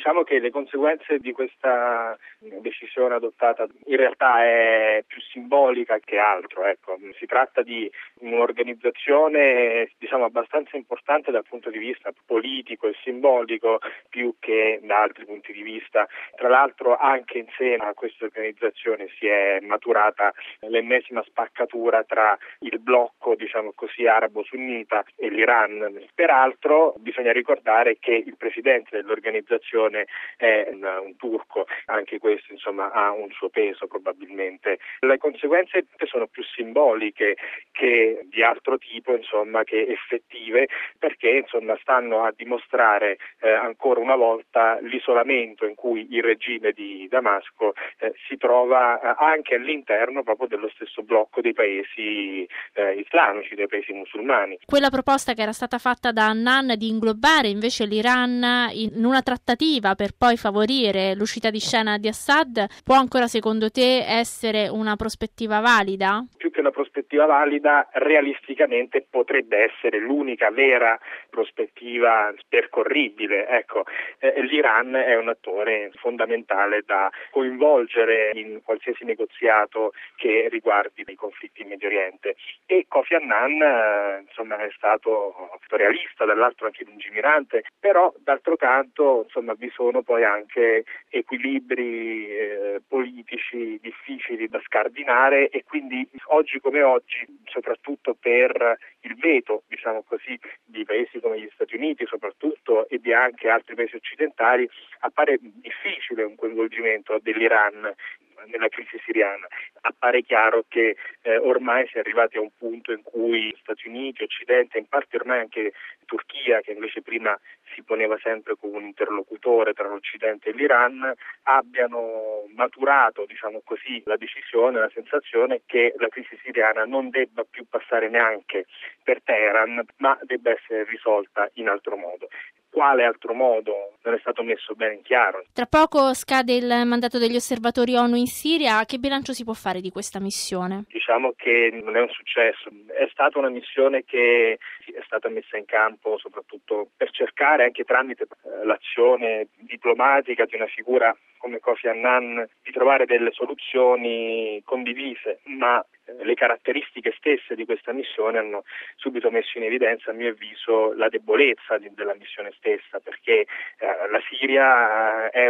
Diciamo che le conseguenze di questa decisione adottata in realtà è più simbolica che altro. Ecco. Si tratta di un'organizzazione abbastanza importante dal punto di vista politico e simbolico più che da altri punti di vista. Tra l'altro anche in seno a questa organizzazione si è maturata l'ennesima spaccatura tra il blocco arabo-sunnita e l'Iran. Peraltro bisogna ricordare che il presidente dell'organizzazione è un turco, anche questo ha un suo peso probabilmente. Le conseguenze sono più simboliche che di altro tipo che effettive, perché stanno a dimostrare ancora una volta l'isolamento in cui il regime di Damasco si trova anche all'interno proprio dello stesso blocco dei paesi islamici, dei paesi musulmani. Quella proposta che era stata fatta da Annan di inglobare invece l'Iran in una trattativa per poi favorire l'uscita di scena di Assad può ancora secondo te essere una prospettiva valida? Più che una prospettiva valida, realisticamente potrebbe essere l'unica vera prospettiva percorribile. Ecco, l'Iran è un attore fondamentale da coinvolgere in qualsiasi negoziato che riguardi i conflitti in Medio Oriente, e Kofi Annan è stato realista, dall'altro anche lungimirante, però d'altro canto vi sono poi anche equilibri politici difficili da scardinare, e quindi oggi come oggi, soprattutto per il veto di paesi come gli Stati Uniti soprattutto e di anche altri paesi occidentali, appare difficile un coinvolgimento dell'Iran nella crisi siriana. Appare chiaro che ormai si è arrivati a un punto in cui Stati Uniti, Occidente, in parte ormai anche Turchia, che invece prima si poneva sempre come un interlocutore tra l'Occidente e l'Iran, abbiano maturato la decisione, la sensazione che la crisi siriana non debba più passare neanche per Teheran, ma debba essere risolta in altro modo. Quale altro modo non è stato messo bene in chiaro. Tra poco scade il mandato degli osservatori ONU in Siria. Che bilancio si può fare di questa missione? Diciamo che non è un successo. È stata una missione che è stata messa in campo soprattutto per cercare, anche tramite l'azione diplomatica di una figura come Kofi Annan, di trovare delle soluzioni condivise, ma le caratteristiche stesse di questa missione hanno subito messo in evidenza, a mio avviso, la debolezza della missione stessa, perché la Siria è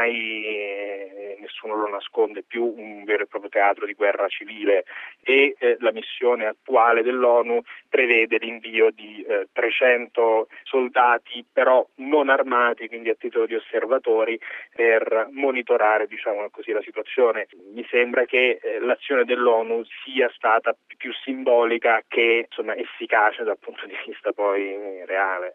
ormai, nessuno lo nasconde più, un vero e proprio teatro di guerra civile, e la missione attuale dell'ONU prevede l'invio di 300 soldati, però non armati, quindi a titolo di osservatori, per monitorare la situazione. Mi sembra che l'azione dell'ONU sia stata più simbolica che efficace dal punto di vista poi reale.